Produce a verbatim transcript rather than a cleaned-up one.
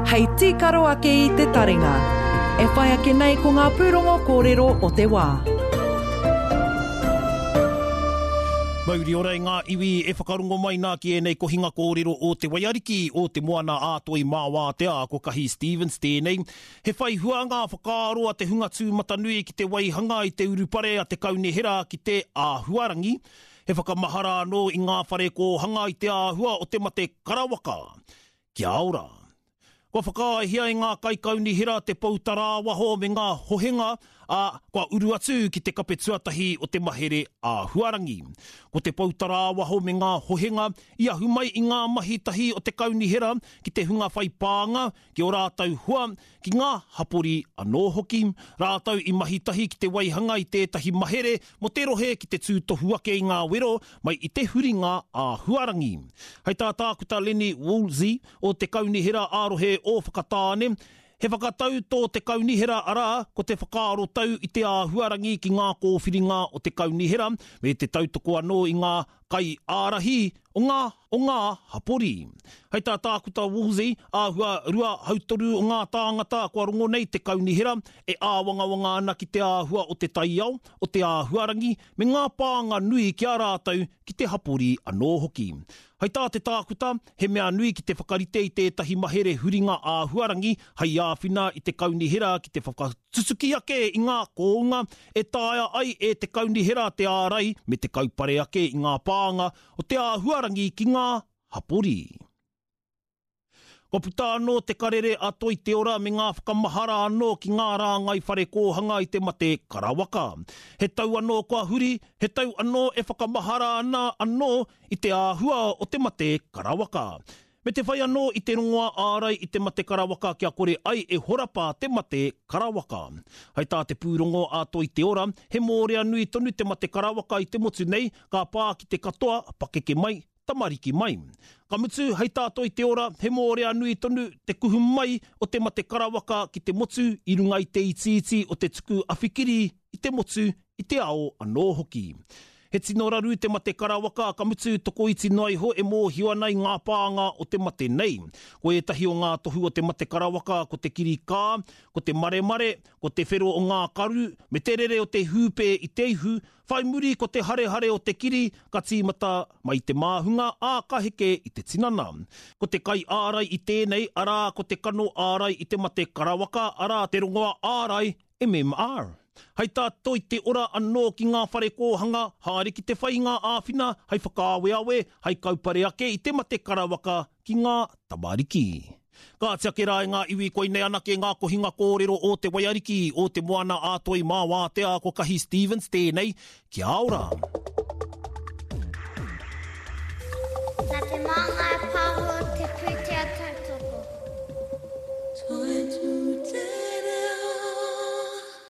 Hei tīkaro ake i te taringa. E whai ake nei ko ngā pūrongo kōrero o te wā. Mauri ora ngā iwi e whakarungo mai nā ki e nei ko hinga kōrero o te waiariki o te moana ātoi māwā te a ko Kahi Stevens tēnei. He whai hua ngā whakaroa te hunga tū matanui ki te waihanga i te urupare a te kaunihera ki te āhuarangi. He whakamahara anō i ngā whare ko hanga i te āhua o te mate karawaka. Kia ora. Kua whakaahia i ngā kaikaunihera te pautara waho me ngā hohenga a kua uru atu ki te kape tuatahi o te mahere āhuarangi. Ko te pautara waho me ngā hohenga, ia humai i ngā mahi tahi o te kaunihera ki te hunga whai pānga ki o rātau hua ki ngā hapori anō hoki, rātau i mahi tahi ki te waihanga i tētahi mahere mo te rohe ki te tūtohu ake i ngā wero mai i te huringa āhuarangi. Hei tā tākuta Lenny Woolsey o te kaunihera ārohe o whakatāne, he whakatau tō te kaunihera ara ko te whakaaro tau i te āhuarangi ki ngā kōwhiringa o te kaunihera me te tautoko anō i ngā kai ārahi o ngā, o ngā hapori. Hei tā tākuta Woolsey, āhua rua hautoru o ngā tāngata kua rongo nei te kaunihera e āwangawanga ana ki te āhua o te taiao, o te āhuarangi, me ngā pānga nui ki a rātau ki te hapori anō hoki. Hei tā te tākuta, he mea nui ki te whakarite i tētahi mahere huringa āhuarangi, hei āwhina i te kaunihera ki te whakatusuki ake i ngā kōunga, e tāia ai e te kaunihera te ārai me te kaupare ake i ngā pānga o te āhuarangi ki ngā hapori. Ko puta anō te karere a toi te ora me ngā whakamahara anō ki ngā rāngai whare kōhanga i te mate karawaka. He tau anō kua huri, he tau anō e whakamahara ana anō i te āhua o te mate karawaka. Me te whai anō i te rongoa ārai i te mate karawaka kia kore ai e horapa te mate karawaka. Hei tā te pūrongo a toi te ora, he mōrea nui tonu te mate karawaka i te motu nei, ka pā ki te katoa pakeke mai, tamariki mai. Ka mutu, hei tātoi te ora, he mōrea nui tonu te kuhu mai o te mate karawaka ki te motu i runga i te itiiti o te tuku awhikiri i te motu i te ao anō hoki. He tino raru te mate karawaka, ka mutu toko iti noi ho e mōhio nei ngā pānga o te mate nei. Ko e tahi o ngā tohu o te mate karawaka, ko te kirikā, ko te mare mare, ko te whero o ngā karu, me te rere o te hūpē i te ihu, whai muri ko te hare hare o te kiri, ka tīmata mai te māhunga, ā ka heke i te tinana. Ko te kai ārai i tēnei, arā ko te kano ārai i te mate karawaka, arā te rongoa ārai M M R. Hei tā toi te ora anō ki ngā whare kōhanga, haere ki te whai ngā āwhina, hei whakaawe awe, hei kaupare ake i te mate karawaka ki ngā tamariki. Ka tia ke rai ngā iwi koine anake ngā kohinga kōrero o te waiariki o te moana ātoi māwā te a ko Kahi Stevens tēnei, kia ora. Nā te manga